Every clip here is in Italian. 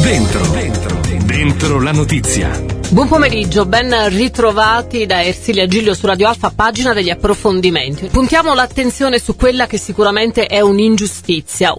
Dentro la notizia. Buon pomeriggio, ben ritrovati da Ersilia Giglio su Radio Alfa, pagina degli approfondimenti. Puntiamo l'attenzione su quella che sicuramente è un'ingiustizia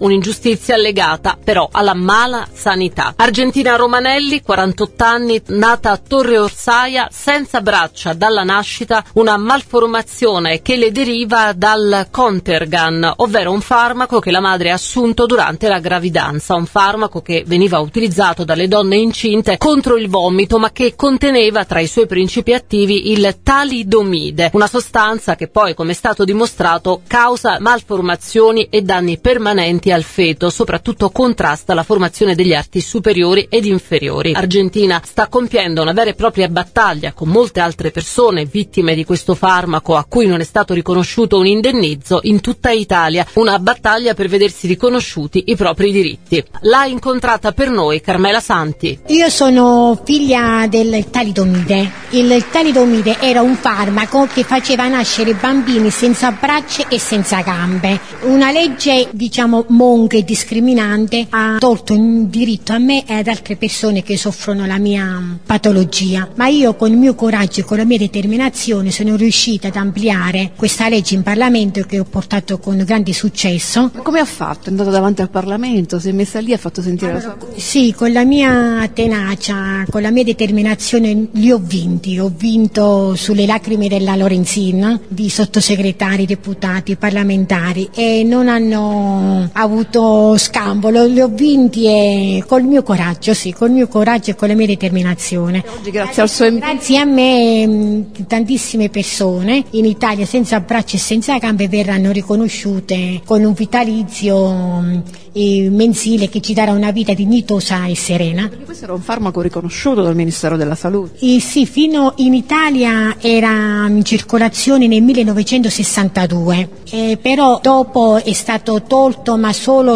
legata però alla mala sanità. Argentina Romanelli, 48 anni, nata a Torre Orsaia, senza braccia dalla nascita, una malformazione che le deriva dal Contergan, ovvero un farmaco che la madre ha assunto durante la gravidanza, un farmaco che veniva utilizzato dalle donne incinte contro il vomito, ma che conteneva tra i suoi principi attivi il talidomide, una sostanza che poi, come è stato dimostrato, causa malformazioni e danni permanenti al feto, soprattutto contrasta la formazione degli arti superiori ed inferiori. Argentina sta compiendo una vera e propria battaglia con molte altre persone vittime di questo farmaco a cui non è stato riconosciuto un indennizzo in tutta Italia, una battaglia per vedersi riconosciuti i propri diritti. L'ha incontrata per noi Carmela Santi. Io sono figlia del talidomide. Il talidomide era un farmaco che faceva nascere bambini senza braccia e senza gambe. Una legge, monca e discriminante ha tolto un diritto a me e ad altre persone che soffrono la mia patologia. Ma io con il mio coraggio e con la mia determinazione sono riuscita ad ampliare questa legge in Parlamento, che ho portato con grande successo. Come ha fatto? È andata davanti al Parlamento, si è messa lì, ha fatto sentire la sua voce? Sì, con la mia tenacia, con la mia determinazione li ho vinti. Ho vinto sulle lacrime della Lorenzin, di sottosegretari, deputati, parlamentari, e non hanno avuto scampo. Li ho vinti col mio coraggio, col mio coraggio e con la mia determinazione. Oggi grazie al suo impegno. Grazie a me tantissime persone in Italia senza braccia e senza gambe verranno riconosciute con un vitalizio mensile che ci darà una vita dignitosa e serena. Perché questo era un farmaco riconosciuto dal Ministero della Salute? Sì, fino in Italia era in circolazione nel 1962, però dopo è stato tolto, ma solo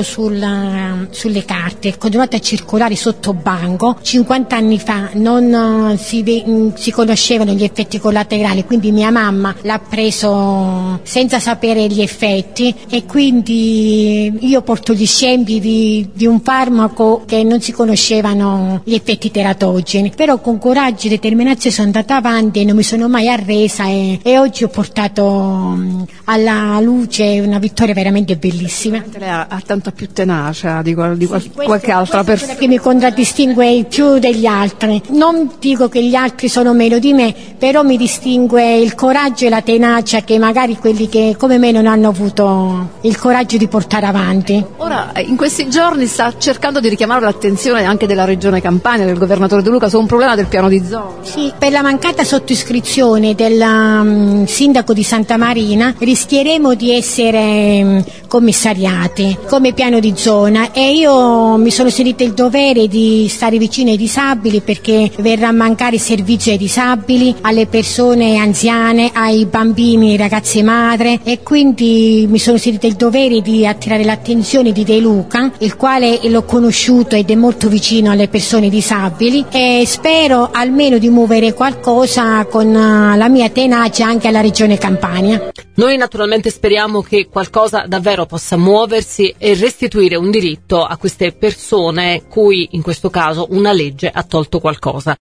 sulle carte, è continuato a circolare sotto banco. 50 anni fa non si conoscevano gli effetti collaterali, quindi mia mamma l'ha preso senza sapere gli effetti, e quindi io porto gli scempi di un farmaco che non si conoscevano gli effetti teratogeni, però con coraggio e determinazione sono andata avanti e non mi sono mai arresa, e oggi ho portato alla luce una vittoria veramente bellissima. Lei ha tanta più tenacia di qualche altra persona. Che mi contraddistingue più degli altri. Non dico che gli altri sono meno di me, però mi distingue il coraggio e la tenacia che magari quelli che come me non hanno avuto il coraggio di portare avanti. Ora, in questi giorni sta cercando di richiamare l'attenzione anche della Regione Campania, del governatore De Luca, su un problema del piano di zona. Sì, per la mancata sottoscrizione del sindaco di Santa Marina rischieremo di essere commissariati come piano di zona, e io mi sono sentita il dovere di stare vicino ai disabili, perché verrà a mancare servizio ai disabili, alle persone anziane, ai bambini, ai ragazzi madre, e quindi mi sono sentita il dovere di attirare l'attenzione di De Luca, il quale l'ho conosciuto ed è molto vicino alle persone disabili, e spero almeno di muovere qualcosa con la mia tenacia anche alla Regione Campania. Noi naturalmente speriamo che qualcosa davvero possa muoversi e restituire un diritto a queste persone cui in questo caso una legge ha tolto qualcosa.